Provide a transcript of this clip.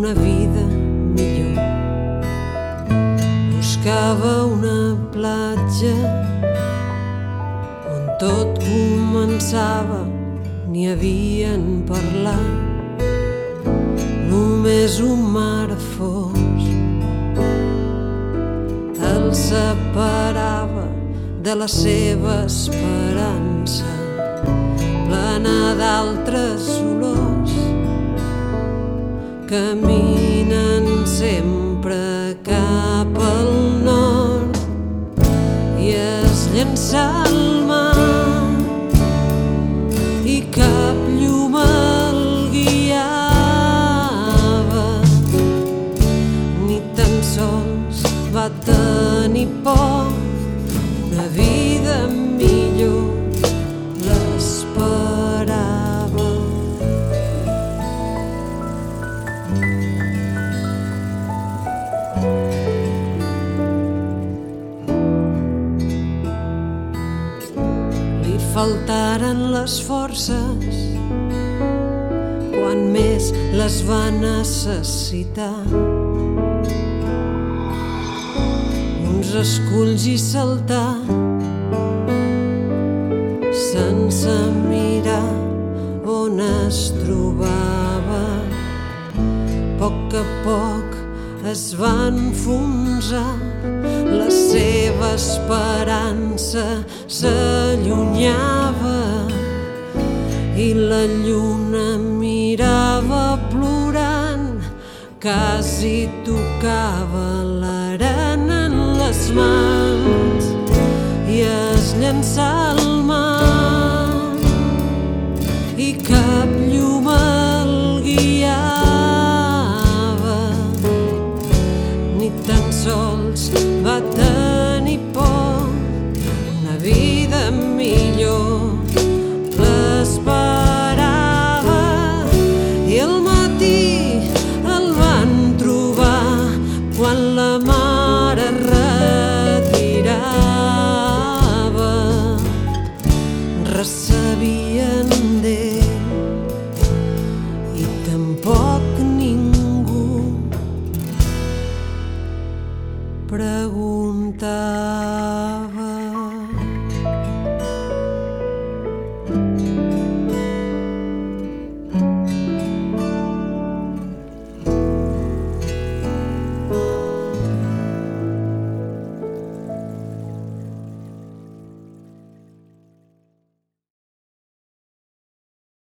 una vida millor. Buscava una platja on tot començava, n'hi havien parlat, només un mar fos el separava de la seva esperança, plena d'altres olors. Caminen sempre cap al nord i es llença al mar i cap llum el guiava, ni tan sols va tenir por. Una vida millor l'esperava. Li faltaren les forces quan més les va necessitar. Uns esculls i saltar sense mirar on es trobava. A poc es va enfonsar, la seva esperança s'allunyava i la lluna mirava plorant, quasi tocava l'arena en les mans i es llença al mar i cap llum el guiava, ni tan sols va